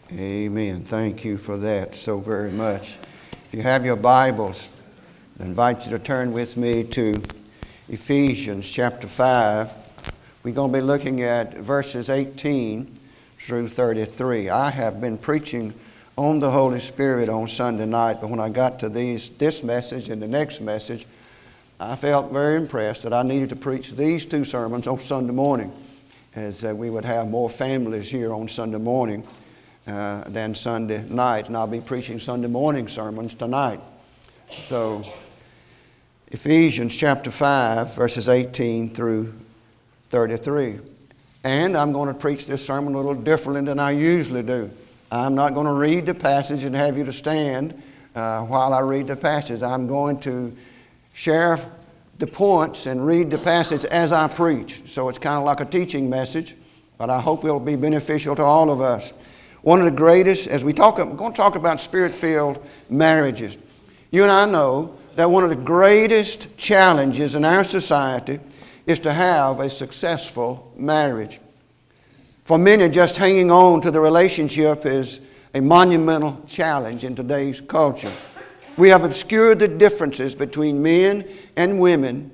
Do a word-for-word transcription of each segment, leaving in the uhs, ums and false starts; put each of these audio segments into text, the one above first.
Amen. Thank you for that so very much. If you have your Bibles, I invite you to turn with me to Ephesians chapter five. We're going to be looking at verses eighteen through thirty-three. I have been preaching on the Holy Spirit on Sunday night, but when I got to these, this message and the next message, I felt very impressed that I needed to preach these two sermons on Sunday morning, as uh, we would have more families here on Sunday morning uh, than Sunday night. And I'll be preaching Sunday morning sermons tonight. So, Ephesians chapter five, verses eighteen through thirty-three. And I'm going to preach this sermon a little differently than I usually do. I'm not going to read the passage and have you to stand uh, while I read the passage. I'm going to share the points and read the passage as I preach. So it's kind of like a teaching message, but I hope it'll be beneficial to all of us. One of the greatest, as we talk, we're going to talk about spirit-filled marriages. You and I know that one of the greatest challenges in our society is to have a successful marriage. For many, just hanging on to the relationship is a monumental challenge in today's culture. We have obscured the differences between men and women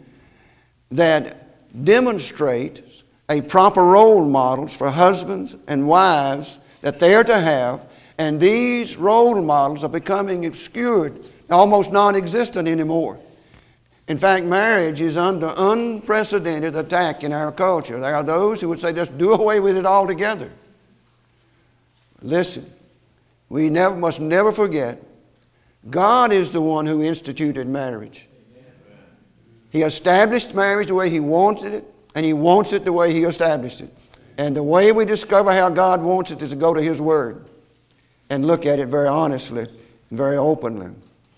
that demonstrate a proper role models for husbands and wives that they are to have, and these role models are becoming obscured, almost non-existent anymore. In fact, marriage is under unprecedented attack in our culture. There are those who would say, just do away with it altogether. Listen, we never must never forget, God is the one who instituted marriage. He established marriage the way He wanted it, and He wants it the way He established it. And the way we discover how God wants it is to go to His Word and look at it very honestly and very openly.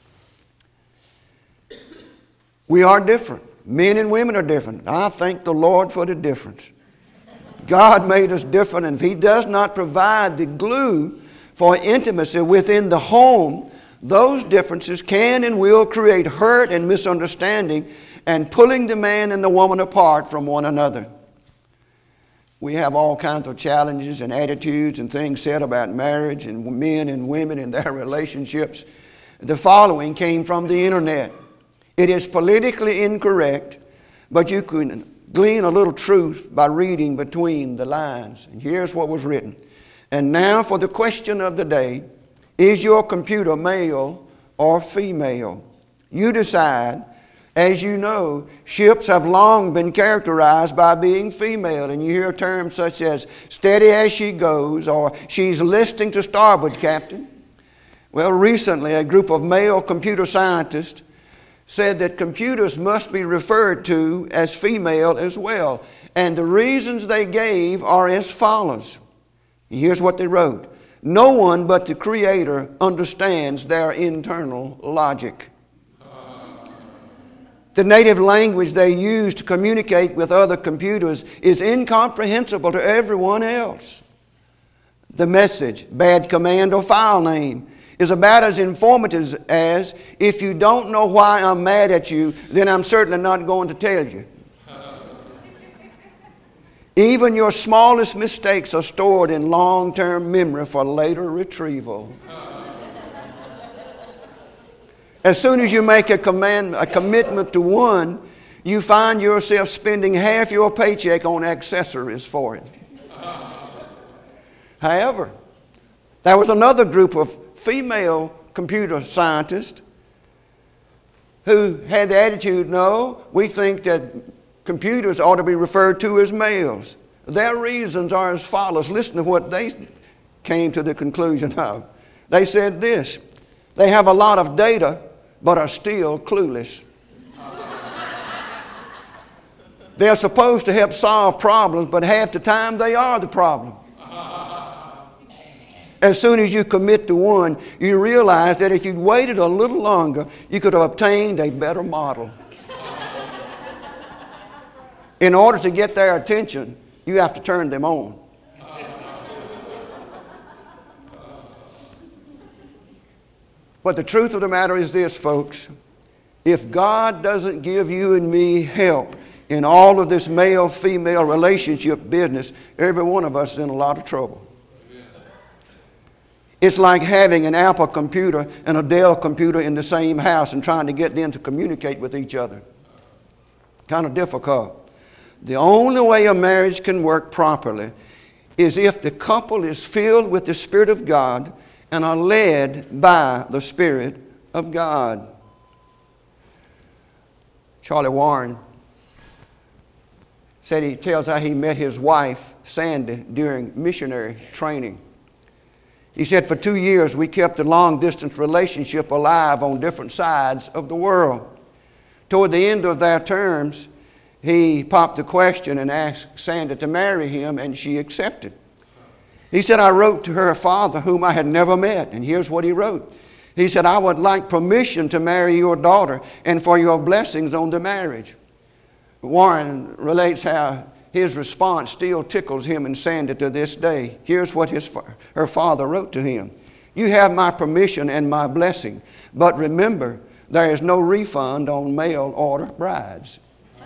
We are different. Men and women are different. I thank the Lord for the difference. God made us different, and if He does not provide the glue for intimacy within the home, those differences can and will create hurt and misunderstanding and pulling the man and the woman apart from one another. We have all kinds of challenges and attitudes and things said about marriage and men and women and their relationships. The following came from the internet. It is politically incorrect, but you can glean a little truth by reading between the lines. And here's what was written. And now for the question of the day. Is your computer male or female? You decide. As you know, ships have long been characterized by being female, and you hear terms such as steady as she goes or she's listing to starboard, Captain. Well, recently a group of male computer scientists said that computers must be referred to as female as well. And the reasons they gave are as follows. Here's what they wrote. No one but the Creator understands their internal logic. The native language they use to communicate with other computers is incomprehensible to everyone else. The message, bad command or file name, is about as informative as, if you don't know why I'm mad at you, then I'm certainly not going to tell you. Even your smallest mistakes are stored in long-term memory for later retrieval. As soon as you make a, command, a commitment to one, you find yourself spending half your paycheck on accessories for it. However, there was another group of female computer scientists who had the attitude, no, we think that computers ought to be referred to as males. Their reasons are as follows. Listen to what they came to the conclusion of. They said this, they have a lot of data but are still clueless. They're supposed to help solve problems, but half the time they are the problem. As soon as you commit to one, you realize that if you'd waited a little longer, you could have obtained a better model. In order to get their attention, you have to turn them on. But the truth of the matter is this, folks. If God doesn't give you and me help in all of this male-female relationship business, every one of us is in a lot of trouble. It's like having an Apple computer and a Dell computer in the same house and trying to get them to communicate with each other. Kind of difficult. The only way a marriage can work properly is if the couple is filled with the Spirit of God and are led by the Spirit of God. Charlie Warren said he tells how he met his wife, Sandy, during missionary training. He said, for two years we kept a long-distance relationship alive on different sides of the world. Toward the end of their terms, he popped the question and asked Sandy to marry him, and she accepted. He said, I wrote to her father, whom I had never met, and here's what he wrote. He said, I would like permission to marry your daughter and for your blessings on the marriage. Warren relates how his response still tickles him and Sandy to this day. Here's what his, her father wrote to him. You have my permission and my blessing, but remember, there is no refund on mail order brides.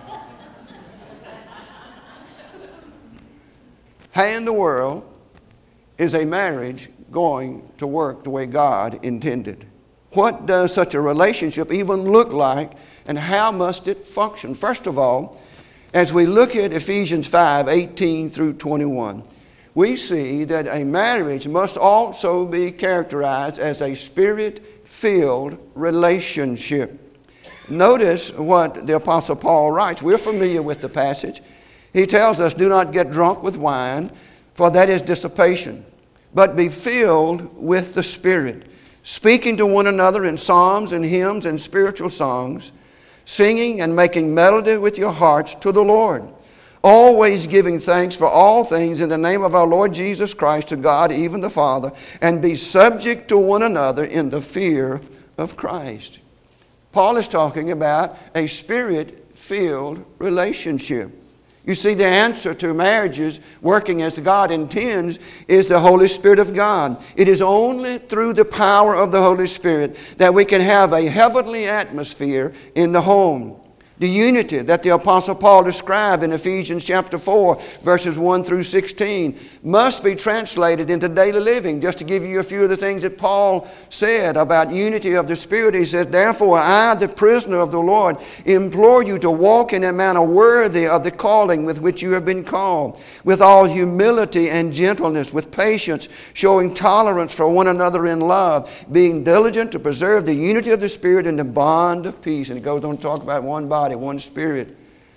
How in the world is a marriage going to work the way God intended? What does such a relationship even look like, and how must it function? First of all, as we look at Ephesians five, eighteen through twenty-one, we see that a marriage must also be characterized as a Spirit-filled relationship. Notice what the Apostle Paul writes. We're familiar with the passage. He tells us, do not get drunk with wine, for that is dissipation, but be filled with the Spirit, speaking to one another in psalms and hymns and spiritual songs, singing and making melody with your hearts to the Lord, always giving thanks for all things in the name of our Lord Jesus Christ to God, even the Father, and be subject to one another in the fear of Christ. Paul is talking about a Spirit-filled relationship. You see, the answer to marriages working as God intends is the Holy Spirit of God. It is only through the power of the Holy Spirit that we can have a heavenly atmosphere in the home. The unity that the Apostle Paul described in Ephesians chapter four, verses one through sixteen, must be translated into daily living. Just to give you a few of the things that Paul said about unity of the Spirit, he says, therefore I, the prisoner of the Lord, implore you to walk in a manner worthy of the calling with which you have been called, with all humility and gentleness, with patience, showing tolerance for one another in love, being diligent to preserve the unity of the Spirit in the bond of peace. And it goes on to talk about one body, one Spirit,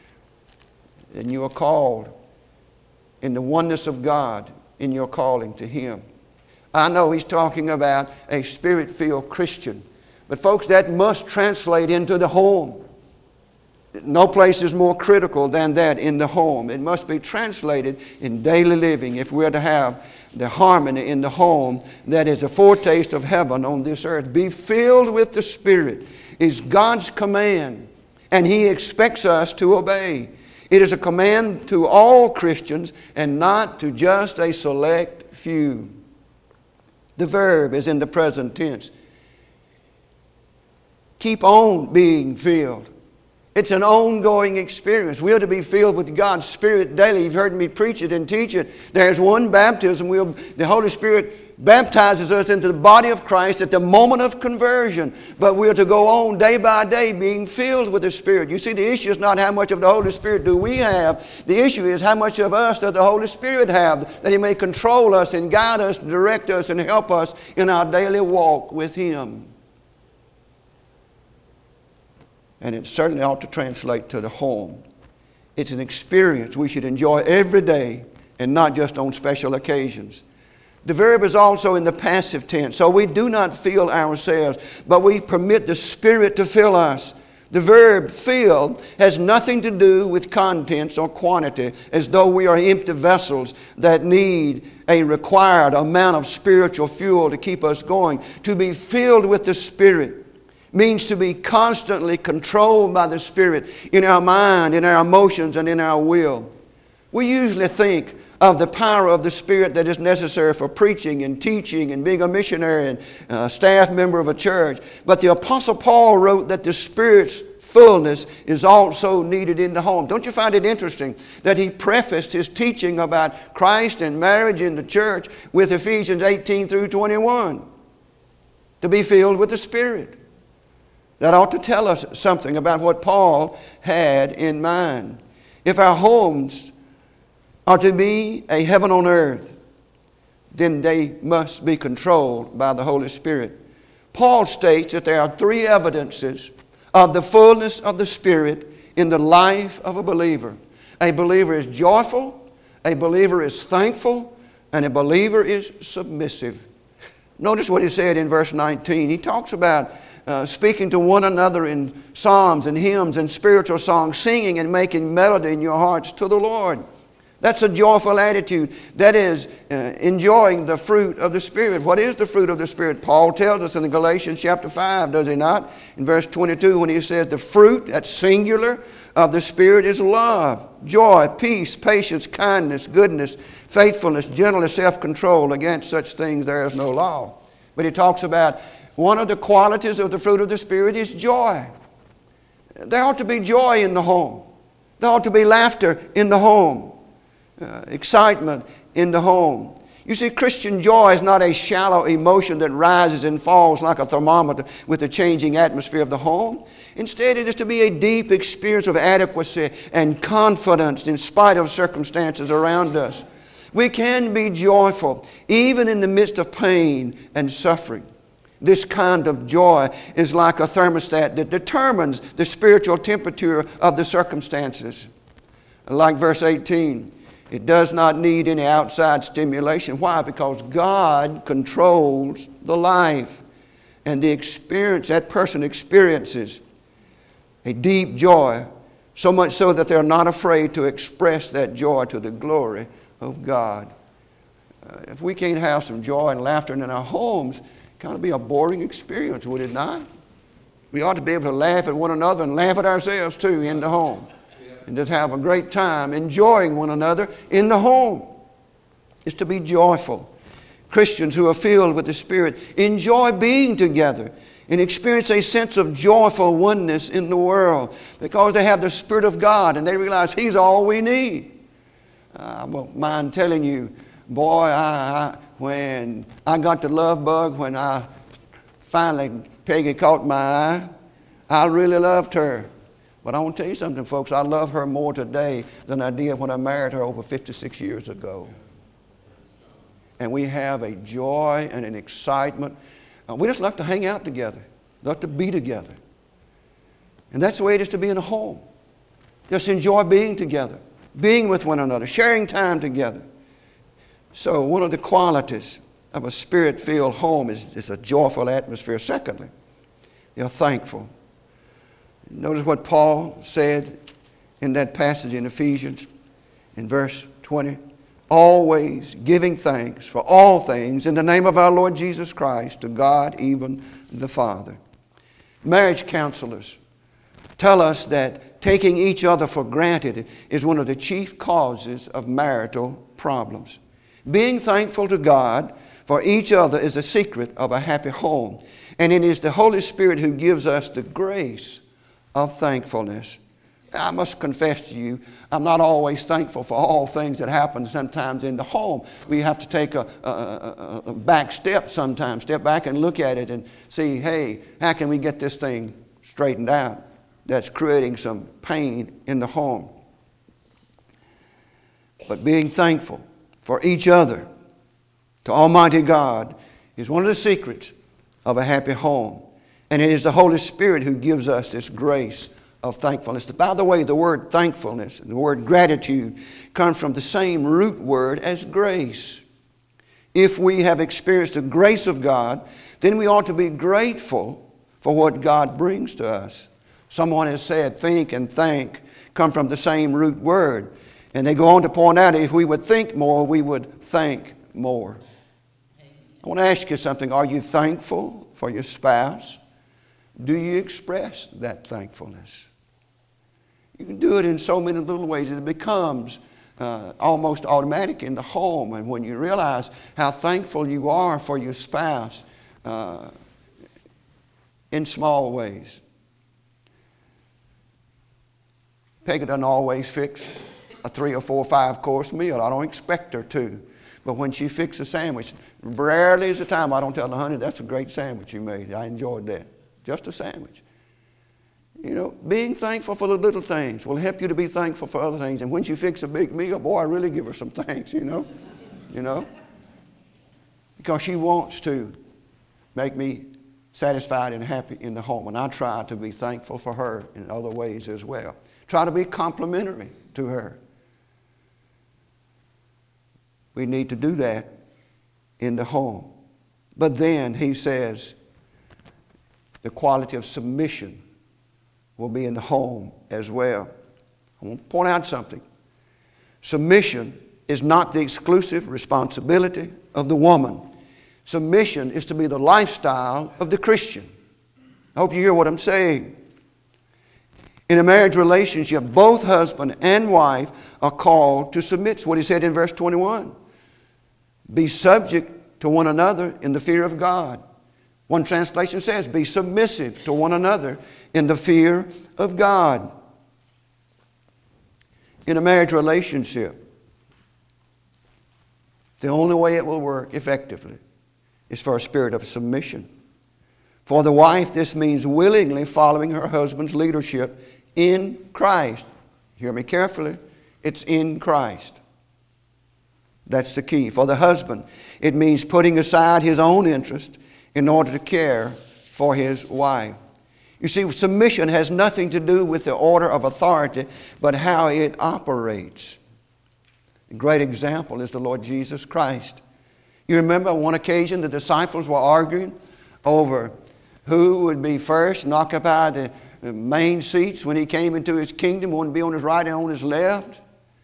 and you are called in the oneness of God in your calling to Him. I know he's talking about a Spirit-filled Christian, but folks, that must translate into the home. No place is more critical than that, in the home. It must be translated in daily living if we're to have the harmony in the home that is a foretaste of heaven on this earth. Be filled with the Spirit is God's command, and He expects us to obey. It is a command to all Christians and not to just a select few. The verb is in the present tense. Keep on being filled. It's an ongoing experience. We are to be filled with God's Spirit daily. You've heard me preach it and teach it. There's one baptism. We'll, the Holy Spirit baptizes us into the body of Christ at the moment of conversion. But we are to go on day by day being filled with the Spirit. You see, the issue is not how much of the Holy Spirit do we have. The issue is how much of us does the Holy Spirit have, that He may control us and guide us, direct us, and help us in our daily walk with Him. And it certainly ought to translate to the home. It's an experience we should enjoy every day and not just on special occasions. The verb is also in the passive tense, so we do not fill ourselves, but we permit the Spirit to fill us. The verb fill has nothing to do with contents or quantity, as though we are empty vessels that need a required amount of spiritual fuel to keep us going. To be filled with the Spirit means to be constantly controlled by the Spirit in our mind, in our emotions, and in our will. We usually think of the power of the Spirit that is necessary for preaching and teaching and being a missionary and a staff member of a church. But the Apostle Paul wrote that the Spirit's fullness is also needed in the home. Don't you find it interesting that he prefaced his teaching about Christ and marriage in the church with Ephesians eighteen through twenty-one? To be filled with the Spirit. That ought to tell us something about what Paul had in mind. If our homes are to be a heaven on earth, then they must be controlled by the Holy Spirit. Paul states that there are three evidences of the fullness of the Spirit in the life of a believer. A believer is joyful, a believer is thankful, and a believer is submissive. Notice what he said in verse nineteen. He talks about uh, speaking to one another in psalms and hymns and spiritual songs, singing and making melody in your hearts to the Lord. That's a joyful attitude. That is uh, enjoying the fruit of the Spirit. What is the fruit of the Spirit? Paul tells us in Galatians chapter five, does he not? In verse twenty-two, when he says the fruit, that's singular, of the Spirit is love, joy, peace, patience, kindness, goodness, faithfulness, gentleness, self-control. Against such things there is no law. But he talks about one of the qualities of the fruit of the Spirit is joy. There ought to be joy in the home. There ought to be laughter in the home. Uh, excitement in the home. You see, Christian joy is not a shallow emotion that rises and falls like a thermometer with the changing atmosphere of the home. Instead, it is to be a deep experience of adequacy and confidence in spite of circumstances around us. We can be joyful even in the midst of pain and suffering. This kind of joy is like a thermostat that determines the spiritual temperature of the circumstances. Like verse eighteen. It does not need any outside stimulation. Why? Because God controls the life. And the experience, that person experiences a deep joy, so much so that they're not afraid to express that joy to the glory of God. Uh, if we can't have some joy and laughter in our homes, it kind of be a boring experience, would it not? We ought to be able to laugh at one another and laugh at ourselves too in the home. And just have a great time enjoying one another in the home. Is to be joyful. Christians who are filled with the Spirit enjoy being together and experience a sense of joyful oneness in the world because they have the Spirit of God and they realize He's all we need. Uh, I won't mind telling you, boy, I, I, when I got the love bug, when I finally, Peggy caught my eye, I really loved her. But I want to tell you something, folks. I love her more today than I did when I married her over fifty-six years ago. And we have a joy and an excitement. Uh, we just love to hang out together. Love to be together. And that's the way it is to be in a home. Just enjoy being together, being with one another, sharing time together. So one of the qualities of a Spirit-filled home is, is a joyful atmosphere. Secondly, you're thankful. Notice what Paul said in that passage in Ephesians in verse twenty. Always giving thanks for all things in the name of our Lord Jesus Christ to God, even the Father. Marriage counselors tell us that taking each other for granted is one of the chief causes of marital problems. Being thankful to God for each other is the secret of a happy home. And it is the Holy Spirit who gives us the grace of thankfulness. I must confess to you, I'm not always thankful for all things that happen sometimes in the home. We have to take a, a, a, a back step sometimes, step back and look at it and see, hey, how can we get this thing straightened out that's creating some pain in the home? But being thankful for each other to Almighty God is one of the secrets of a happy home. And it is the Holy Spirit who gives us this grace of thankfulness. By the way, the word thankfulness and the word gratitude comes from the same root word as grace. If we have experienced the grace of God, then we ought to be grateful for what God brings to us. Someone has said think and thank come from the same root word. And they go on to point out if we would think more, we would thank more. I want to ask you something. Are you thankful for your spouse? Do you express that thankfulness? You can do it in so many little ways. It becomes uh, almost automatic in the home. And when you realize how thankful you are for your spouse uh, in small ways. Peggy doesn't always fix a three or four or five course meal. I don't expect her to. But when she fixes a sandwich, rarely is the time I don't tell her, honey, that's a great sandwich you made. I enjoyed that. Just a sandwich. You know, being thankful for the little things will help you to be thankful for other things. And when she fixes a big meal, boy, I really give her some thanks, you know. You know. Because she wants to make me satisfied and happy in the home. And I try to be thankful for her in other ways as well. Try to be complimentary to her. We need to do that in the home. But then he says the quality of submission will be in the home as well. I want to point out something. Submission is not the exclusive responsibility of the woman. Submission is to be the lifestyle of the Christian. I hope you hear what I'm saying. In a marriage relationship, both husband and wife are called to submit. That's what he said in verse twenty-one. Be subject to one another in the fear of God. One translation says, be submissive to one another in the fear of God. In a marriage relationship, the only way it will work effectively is for a spirit of submission. For the wife, this means willingly following her husband's leadership in Christ. Hear me carefully. It's in Christ. That's the key. For the husband, it means putting aside his own interest in order to care for his wife. You see, submission has nothing to do with the order of authority, but how it operates. A great example is the Lord Jesus Christ. You remember on one occasion the disciples were arguing over who would be first and occupy the main seats when he came into his kingdom, one would be on his right and on his left.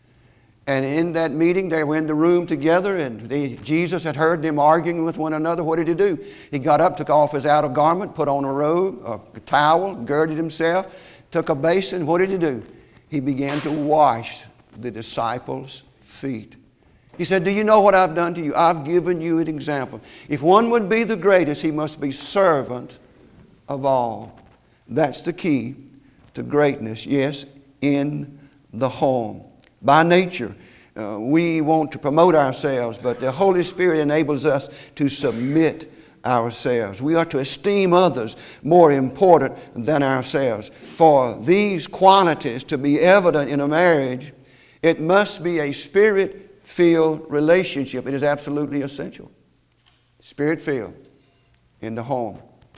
And in that meeting, they were in the room together, and they, Jesus had heard them arguing with one another. What did he do? He got up, took off his outer garment, put on a robe, a towel, girded himself, took a basin. What did he do? He began to wash the disciples' feet. He said, do you know what I've done to you? I've given you an example. If one would be the greatest, he must be servant of all. That's the key to greatness, yes, in the home. By nature, uh, we want to promote ourselves, but the Holy Spirit enables us to submit ourselves. We are to esteem others more important than ourselves. For these qualities to be evident in a marriage, it must be a Spirit-filled relationship. It is absolutely essential. Spirit-filled in the home.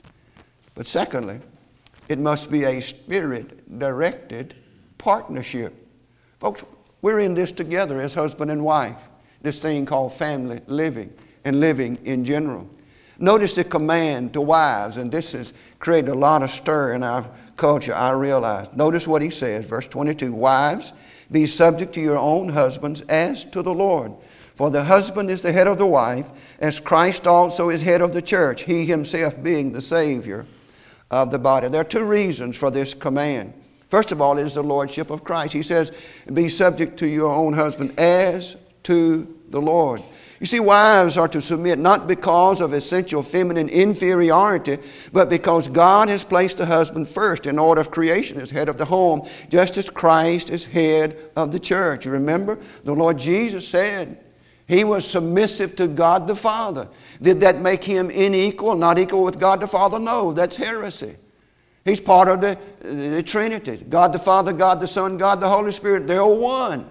But secondly, it must be a Spirit-directed partnership. Folks, we're in this together as husband and wife, this thing called family living and living in general. Notice the command to wives, and this has created a lot of stir in our culture, I realize. Notice what he says, verse twenty-two, wives, be subject to your own husbands as to the Lord. For the husband is the head of the wife, as Christ also is head of the church, he himself being the Savior of the body. There are two reasons for this command. First of all is the lordship of Christ. He says, be subject to your own husband as to the Lord. You see, wives are to submit not because of essential feminine inferiority, but because God has placed the husband first in order of creation as head of the home, just as Christ is head of the church. You remember, the Lord Jesus said he was submissive to God the Father. Did that make him unequal, not equal with God the Father? No, that's heresy. He's part of the, the Trinity. God the Father, God the Son, God the Holy Spirit. They're all one.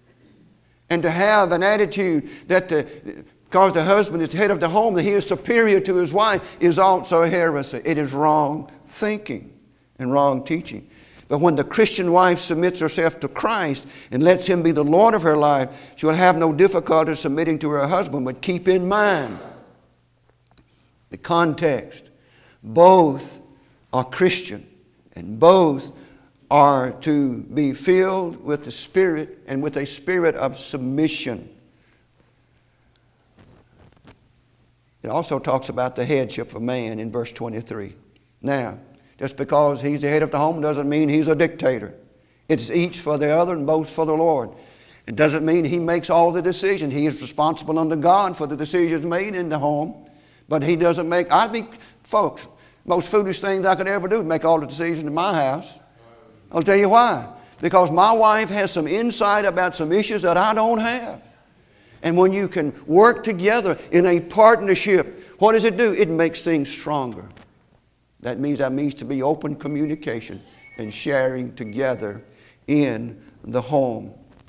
And to have an attitude that the, because the husband is head of the home, that he is superior to his wife is also a heresy. It is wrong thinking and wrong teaching. But when the Christian wife submits herself to Christ and lets him be the Lord of her life, she will have no difficulty submitting to her husband. But keep in mind the context. Both are Christian, and both are to be filled with the Spirit and with a spirit of submission. It also talks about the headship of man in verse twenty-three. Now, just because he's the head of the home doesn't mean he's a dictator. It's each for the other and both for the Lord. It doesn't mean he makes all the decisions. He is responsible under God for the decisions made in the home, but he doesn't make, I mean, folks, most foolish things I could ever do is make all the decisions in my house. I'll tell you why. because my wife has some insight about some issues that I don't have. And when you can work together in a partnership, what does it do? It makes things stronger. That means that means to be open communication and sharing together in the home.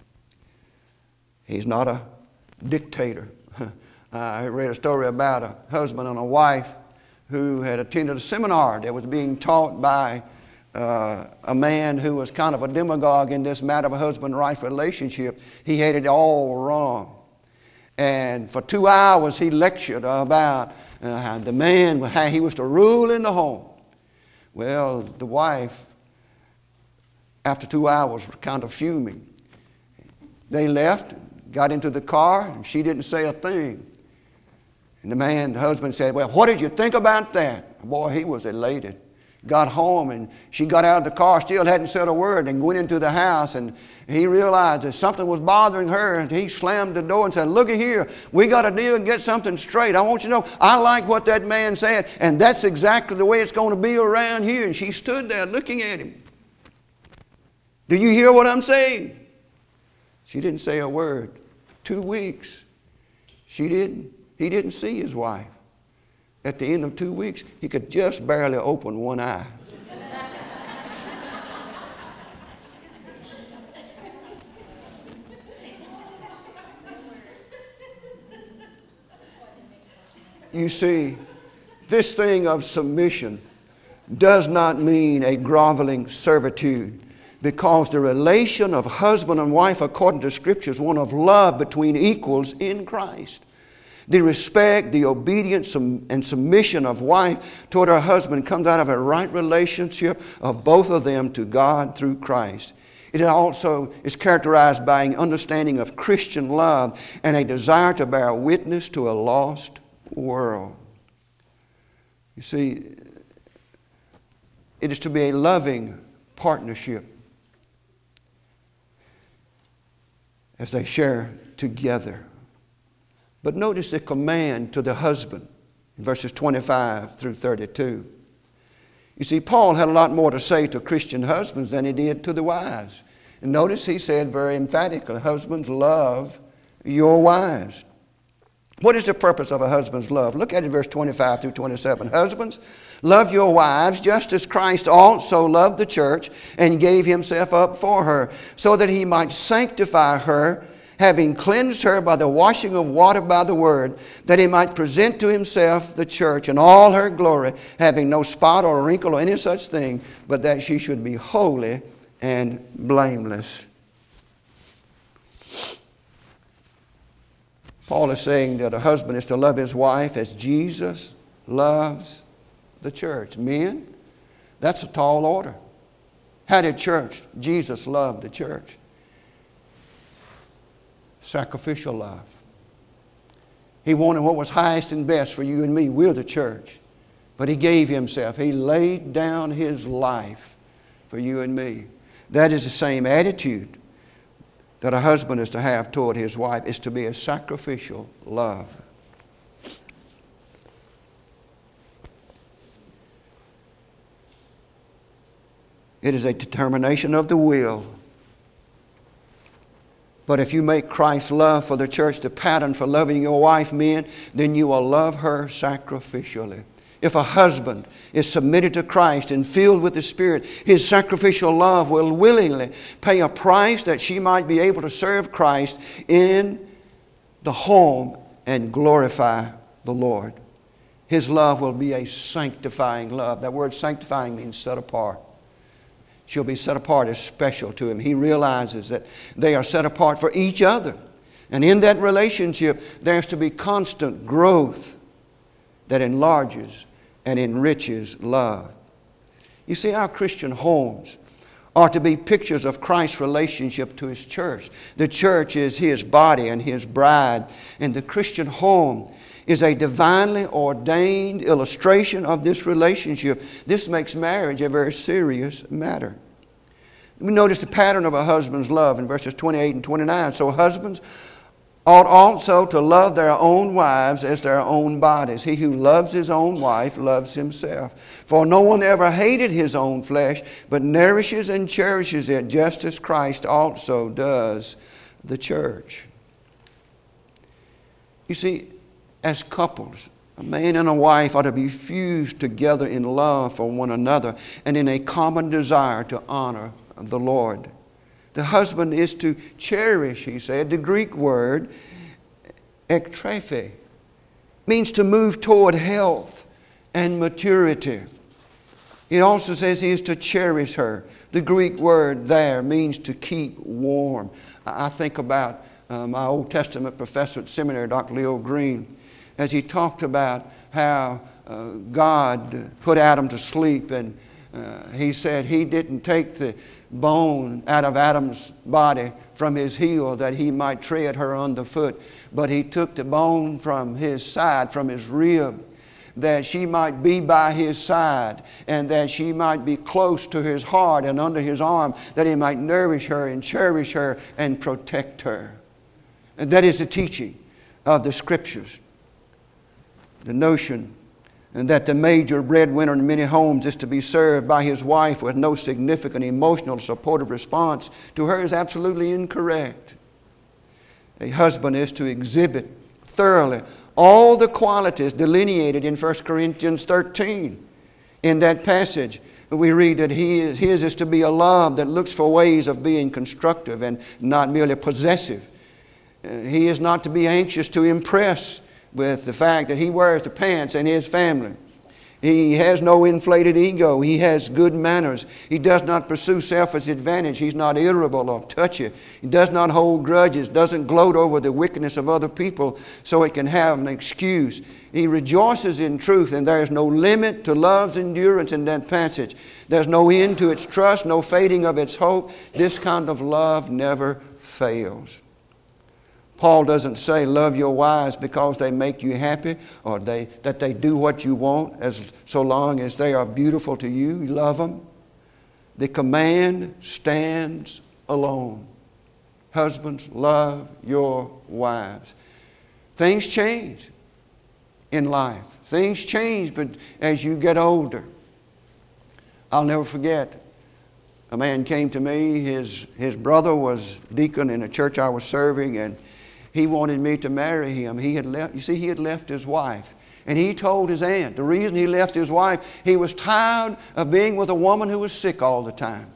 He's not a dictator. I read a story about a husband and a wife who had attended a seminar that was being taught by uh, a man who was kind of a demagogue in this matter of a husband-wife relationship. He had it all wrong. And for two hours he lectured about uh, how the man, how he was to rule in the home. Well, the wife, after two hours, was kind of fuming. They left, got into the car, and she didn't say a thing. And the man, the husband said, well, what did you think about that? Boy, he was elated. Got home, and she got out of the car, still hadn't said a word, and went into the house, and he realized that something was bothering her, and he slammed the door and said, looky here, we got to deal and get something straight. I want you to know, I like what that man said, and that's exactly the way it's going to be around here. And she stood there looking at him. Do you hear what I'm saying? She didn't say a word. Two weeks. She didn't. He didn't see his wife. At the end of two weeks, he could just barely open one eye. You see, this thing of submission does not mean a groveling servitude, because the relation of husband and wife, according to Scripture, is one of love between equals in Christ. The respect, the obedience, and submission of wife toward her husband comes out of a right relationship of both of them to God through Christ. It also is characterized by an understanding of Christian love and a desire to bear witness to a lost world. You see, it is to be a loving partnership as they share together. But notice the command to the husband in verses twenty-five through thirty-two. You see, Paul had a lot more to say to Christian husbands than he did to the wives. And notice he said very emphatically, husbands, love your wives. What is the purpose of a husband's love? Look at it, verse twenty-five through twenty-seven. Husbands, love your wives just as Christ also loved the church and gave himself up for her, so that he might sanctify her, having cleansed her by the washing of water by the word, that he might present to himself the church in all her glory, having no spot or wrinkle or any such thing, but that she should be holy and blameless. Paul is saying that a husband is to love his wife as Jesus loves the church. Men, that's a tall order. How did church, Jesus love the church? Sacrificial love. He wanted what was highest and best for you and me. We're the church. But he gave himself. He laid down his life for you and me. That is the same attitude that a husband is to have toward his wife, is to be a sacrificial love. It is a determination of the will. But if you make Christ's love for the church the pattern for loving your wife, men, then you will love her sacrificially. If a husband is submitted to Christ and filled with the Spirit, his sacrificial love will willingly pay a price that she might be able to serve Christ in the home and glorify the Lord. His love will be a sanctifying love. That word sanctifying means set apart. She'll be set apart as special to him. He realizes that they are set apart for each other. And in that relationship, there's to be constant growth that enlarges and enriches love. You see, our Christian homes are to be pictures of Christ's relationship to his church. The church is his body and his bride. And the Christian home is a divinely ordained illustration of this relationship. This makes marriage a very serious matter. We notice the pattern of a husband's love in verses twenty-eight and twenty-nine. So husbands, ought also to love their own wives as their own bodies. He who loves his own wife loves himself. For no one ever hated his own flesh, but nourishes and cherishes it, just as Christ also does the church. You see, as couples, a man and a wife ought to be fused together in love for one another and in a common desire to honor the Lord. The husband is to cherish, he said. The Greek word, ektrefe, means to move toward health and maturity. It also says he is to cherish her. The Greek word there means to keep warm. I think about uh, my Old Testament professor at seminary, Doctor Leo Green, as he talked about how uh, God put Adam to sleep, and uh, he said he didn't take the bone out of Adam's body from his heel that he might tread her underfoot, but he took the bone from his side, from his rib, that she might be by his side and that she might be close to his heart and under his arm, that he might nourish her and cherish her and protect her. And that is the teaching of the Scriptures. The notion and that the major breadwinner in many homes is to be served by his wife with no significant emotional supportive response to her is absolutely incorrect. A husband is to exhibit thoroughly all the qualities delineated in First Corinthians thirteen. In that passage, we read that he is, his is to be a love that looks for ways of being constructive and not merely possessive. Uh, he is not to be anxious to impress with the fact that he wears the pants in his family. He has no inflated ego. He has good manners. He does not pursue selfish advantage. He's not irritable or touchy. He does not hold grudges, doesn't gloat over the wickedness of other people so it can have an excuse. He rejoices in truth, and there is no limit to love's endurance in that passage. There's no end to its trust, no fading of its hope. This kind of love never fails. Paul doesn't say love your wives because they make you happy or they, that they do what you want, as so long as they are beautiful to you. You love them. The command stands alone. Husbands, love your wives. Things change in life. Things change but as you get older. I'll never forget, a man came to me. His, his brother was deacon in a church I was serving, and he wanted me to marry him. He had left, you see, he had left his wife. And he told his aunt the reason he left his wife, he was tired of being with a woman who was sick all the time.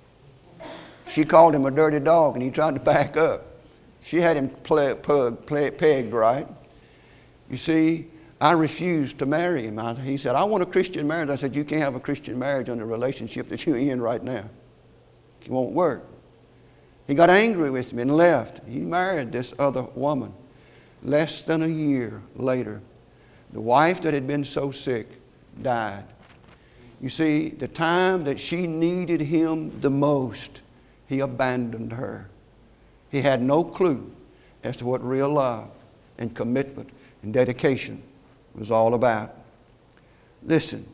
She called him a dirty dog, and he tried to back up. She had him play, pug, play, pegged right. You see, I refused to marry him. I, he said, I want a Christian marriage. I said, you can't have a Christian marriage under a relationship that you're in right now. It won't work. He got angry with me and left. He married this other woman. Less than a year later, the wife that had been so sick died. You see, the time that she needed him the most, he abandoned her. He had no clue as to what real love and commitment and dedication was all about. Listen,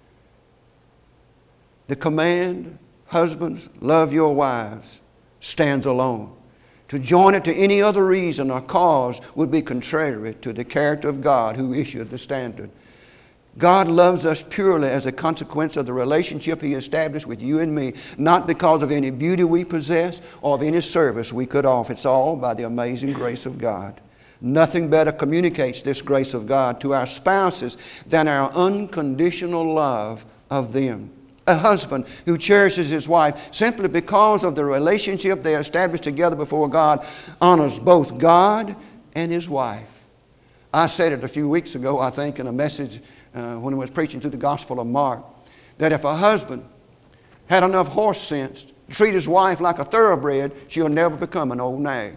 the command, husbands, love your wives, stands alone. To join it to any other reason or cause would be contrary to the character of God who issued the standard. God loves us purely as a consequence of the relationship He established with you and me, not because of any beauty we possess or of any service we could offer. It's all by the amazing grace of God. Nothing better communicates this grace of God to our spouses than our unconditional love of them. A husband who cherishes his wife simply because of the relationship they established together before God honors both God and his wife. I said it a few weeks ago, I think, in a message uh, when I was preaching through the Gospel of Mark, that if a husband had enough horse sense to treat his wife like a thoroughbred, she'll never become an old nag.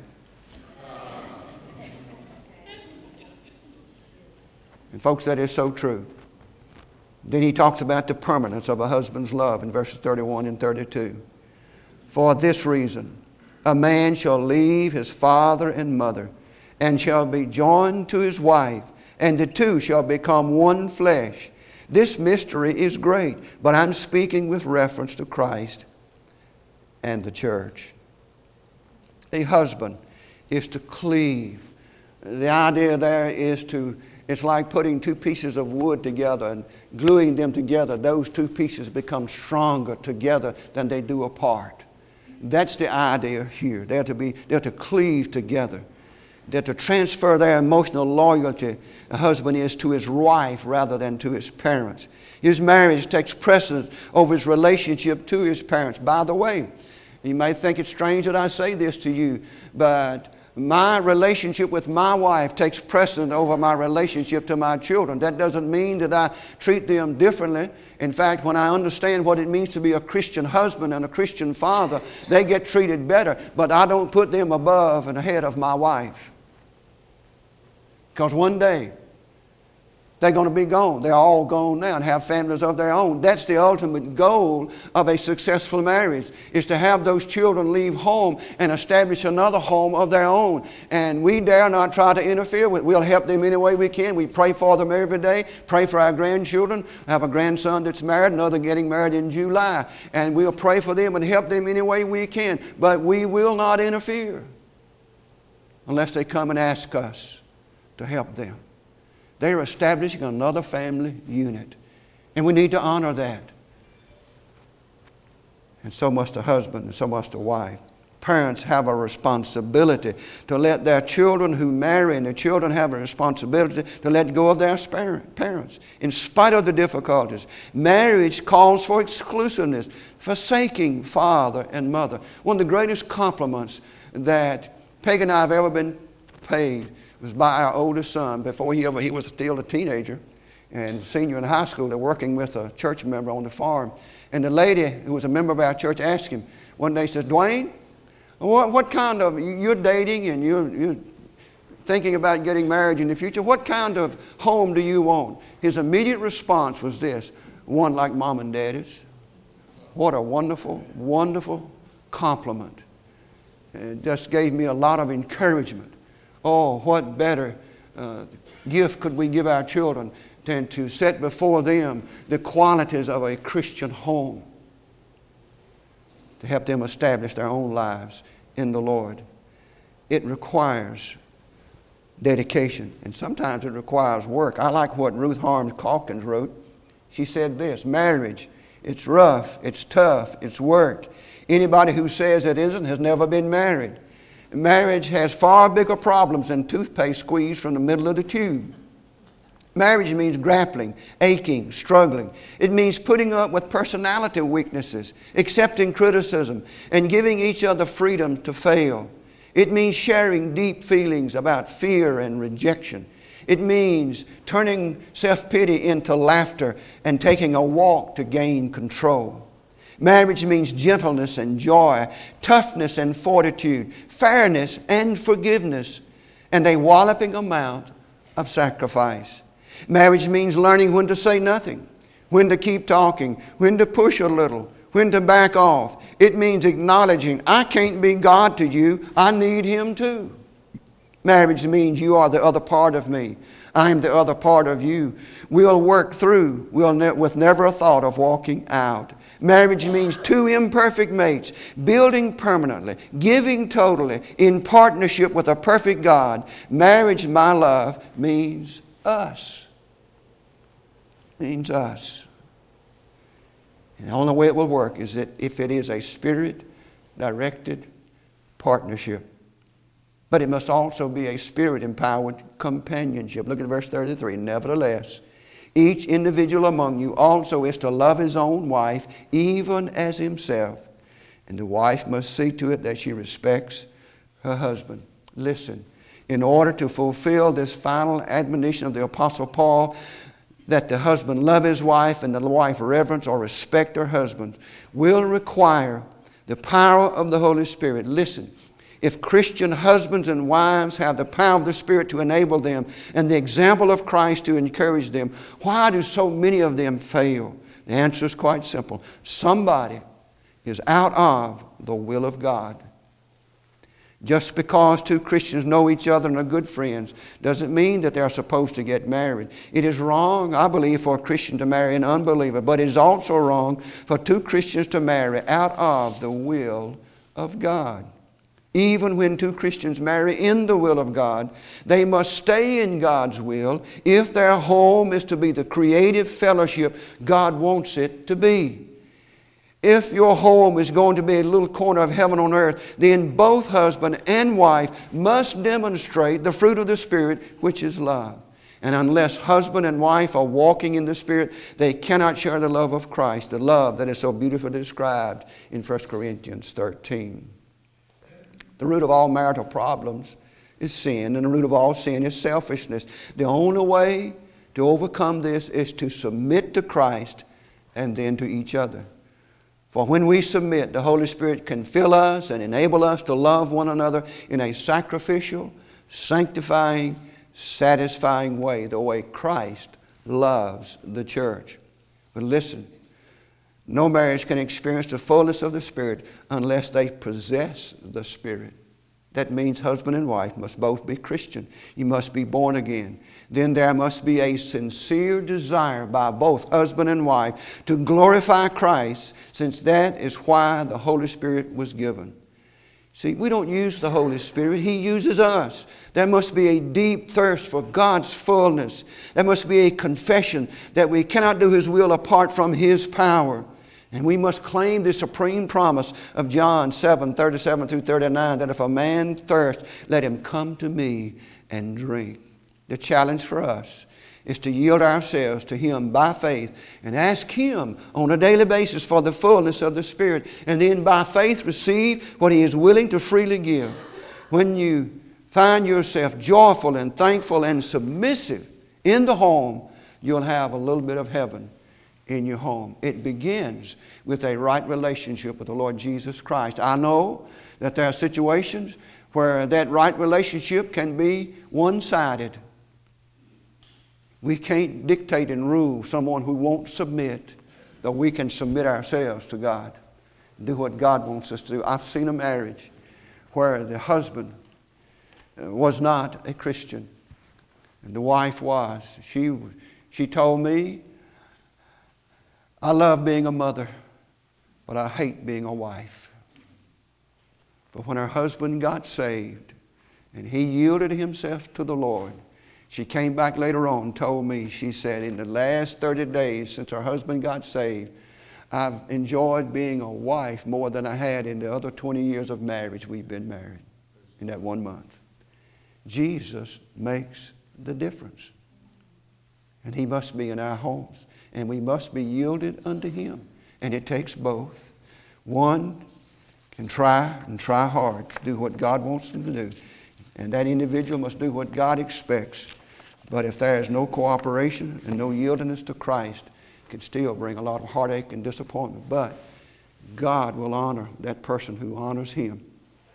And folks, that is so true. Then he talks about the permanence of a husband's love in verses thirty-one and thirty-two. For this reason, a man shall leave his father and mother, and shall be joined to his wife, and the two shall become one flesh. This mystery is great, but I'm speaking with reference to Christ and the church. A husband is to cleave The idea there is to, it's like putting two pieces of wood together and gluing them together. Those two pieces become stronger together than they do apart. That's the idea here. They're to be, they're to cleave together. They're to transfer their emotional loyalty, a husband is, to his wife rather than to his parents. His marriage takes precedence over his relationship to his parents. By the way, you may think it's strange that I say this to you, but my relationship with my wife takes precedence over my relationship to my children. That doesn't mean that I treat them differently. In fact, when I understand what it means to be a Christian husband and a Christian father, they get treated better. But I don't put them above and ahead of my wife. Because one day, they're going to be gone. They're all gone now and have families of their own. That's the ultimate goal of a successful marriage, is to have those children leave home and establish another home of their own. And we dare not try to interfere with. We'll help them any way we can. We pray for them every day. Pray for our grandchildren. I have a grandson that's married, another getting married in July. And we'll pray for them and help them any way we can. But we will not interfere unless they come and ask us to help them. They're establishing another family unit. And we need to honor that. And so must the husband and so must the wife. Parents have a responsibility to let their children who marry, and the children have a responsibility to let go of their parents. In spite of the difficulties, marriage calls for exclusiveness, forsaking father and mother. One of the greatest compliments that Peg and I have ever been paid was by our oldest son. Before he ever, he was still a teenager and senior in high school. They're working with a church member on the farm. And the lady who was a member of our church asked him one day, says, Dwayne, what, what kind of, you're dating and you're, you're thinking about getting married in the future. What kind of home do you want? His immediate response was this: one like mom and daddy's. What a wonderful, wonderful compliment. It just gave me a lot of encouragement. Oh, what better uh, gift could we give our children than to set before them the qualities of a Christian home, to help them establish their own lives in the Lord. It requires dedication, and sometimes it requires work. I like what Ruth Harms Calkins wrote. She said this: marriage, it's rough, it's tough, it's work. Anybody who says it isn't has never been married. Marriage has far bigger problems than toothpaste squeezed from the middle of the tube. Marriage means grappling, aching, struggling. It means putting up with personality weaknesses, accepting criticism, and giving each other freedom to fail. It means sharing deep feelings about fear and rejection. It means turning self-pity into laughter and taking a walk to gain control. Marriage means gentleness and joy, toughness and fortitude, fairness and forgiveness, and a walloping amount of sacrifice. Marriage means learning when to say nothing, when to keep talking, when to push a little, when to back off. It means acknowledging, I can't be God to you, I need Him too. Marriage means you are the other part of me, I am the other part of you. We'll work through we'll ne- with never a thought of walking out. Marriage means two imperfect mates building permanently, giving totally, in partnership with a perfect God. Marriage, my love, means us. Means us. And the only way it will work is that if it is a Spirit-directed partnership. But it must also be a Spirit-empowered companionship. Look at verse thirty-three. Nevertheless, each individual among you also is to love his own wife, even as himself. And the wife must see to it that she respects her husband. Listen, in order to fulfill this final admonition of the Apostle Paul, that the husband love his wife and the wife reverence or respect her husband, will require the power of the Holy Spirit. Listen. If Christian husbands and wives have the power of the Spirit to enable them and the example of Christ to encourage them, why do so many of them fail? The answer is quite simple. Somebody is out of the will of God. Just because two Christians know each other and are good friends doesn't mean that they're supposed to get married. It is wrong, I believe, for a Christian to marry an unbeliever, but it is also wrong for two Christians to marry out of the will of God. Even when two Christians marry in the will of God, they must stay in God's will if their home is to be the creative fellowship God wants it to be. If your home is going to be a little corner of heaven on earth, then both husband and wife must demonstrate the fruit of the Spirit, which is love. And unless husband and wife are walking in the Spirit, they cannot share the love of Christ, the love that is so beautifully described in First Corinthians thirteen. The root of all marital problems is sin, and the root of all sin is selfishness. The only way to overcome this is to submit to Christ and then to each other. For when we submit, the Holy Spirit can fill us and enable us to love one another in a sacrificial, sanctifying, satisfying way, the way Christ loves the church. But listen, no marriage can experience the fullness of the Spirit unless they possess the Spirit. That means husband and wife must both be Christian. You must be born again. Then there must be a sincere desire by both husband and wife to glorify Christ, since that is why the Holy Spirit was given. See, we don't use the Holy Spirit. He uses us. There must be a deep thirst for God's fullness. There must be a confession that we cannot do His will apart from His power. And we must claim the supreme promise of John seven, thirty-seven through thirty-nine, that if a man thirst, let him come to me and drink. The challenge for us is to yield ourselves to Him by faith and ask Him on a daily basis for the fullness of the Spirit, and then by faith receive what He is willing to freely give. When you find yourself joyful and thankful and submissive in the home, you'll have a little bit of heaven in your home. It begins with a right relationship with the Lord Jesus Christ. I know that there are situations where that right relationship can be one-sided. We can't dictate and rule someone who won't submit, but we can submit ourselves to God. Do what God wants us to do. I've seen a marriage where the husband was not a Christian and the wife was. She, she told me, I love being a mother, but I hate being a wife. But when her husband got saved and he yielded himself to the Lord, she came back later on and told me, she said, in the last thirty days since her husband got saved, I've enjoyed being a wife more than I had in the other twenty years of marriage we've been married in that one month. Jesus makes the difference. And He must be in our homes. And we must be yielded unto Him. And it takes both. One can try and try hard to do what God wants them to do. And that individual must do what God expects. But if there is no cooperation and no yieldedness to Christ, it can still bring a lot of heartache and disappointment. But God will honor that person who honors Him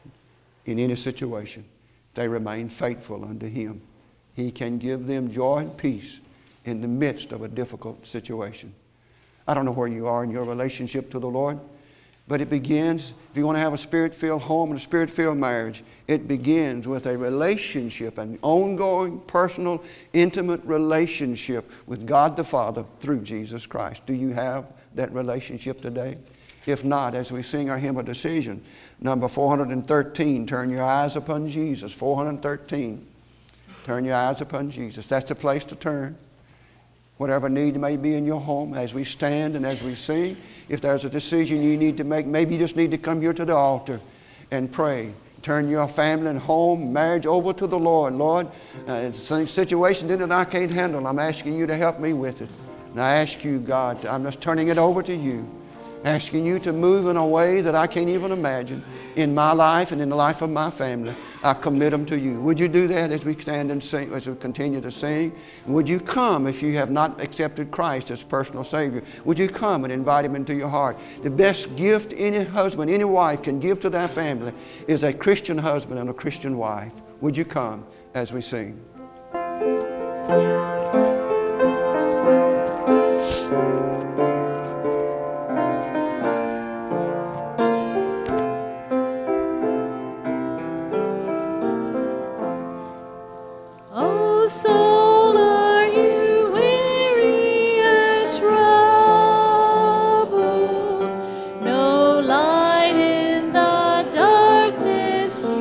in any situation. They remain faithful unto Him. He can give them joy and peace in the midst of a difficult situation. I don't know where you are in your relationship to the Lord, but it begins, if you want to have a Spirit-filled home and a Spirit-filled marriage, it begins with a relationship, an ongoing, personal, intimate relationship with God the Father through Jesus Christ. Do you have that relationship today? If not, as we sing our hymn of decision, number four hundred thirteen, turn your eyes upon Jesus. four hundred thirteen, turn your eyes upon Jesus. That's the place to turn. Whatever need may be in your home, as we stand and as we sing, if there's a decision you need to make, maybe you just need to come here to the altar and pray. Turn your family and home, marriage over to the Lord. Lord, uh, it's a situation that I can't handle. I'm asking you to help me with it. And I ask you, God, I'm just turning it over to you. Asking you to move in a way that I can't even imagine in my life and in the life of my family. I commit them to you. Would you do that as we stand and sing, as we continue to sing? And would you come if you have not accepted Christ as personal Savior? Would you come and invite Him into your heart? The best gift any husband, any wife can give to their family is a Christian husband and a Christian wife. Would you come as we sing? No light in the darkness.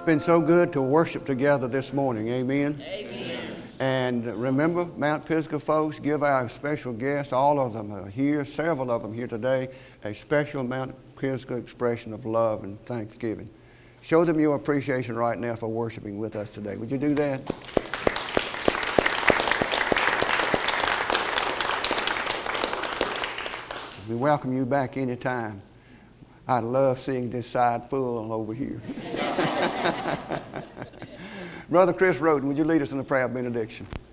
been so good to worship together this morning. Amen. Amen. And remember, Mount Pisgah folks, give our special guests, all of them are here, several of them here today, a special Mount Pisgah expression of love and thanksgiving. Show them your appreciation right now for worshiping with us today. Would you do that? We welcome you back anytime. I love seeing this side full over here. Brother Chris Roden, would you lead us in a prayer of benediction?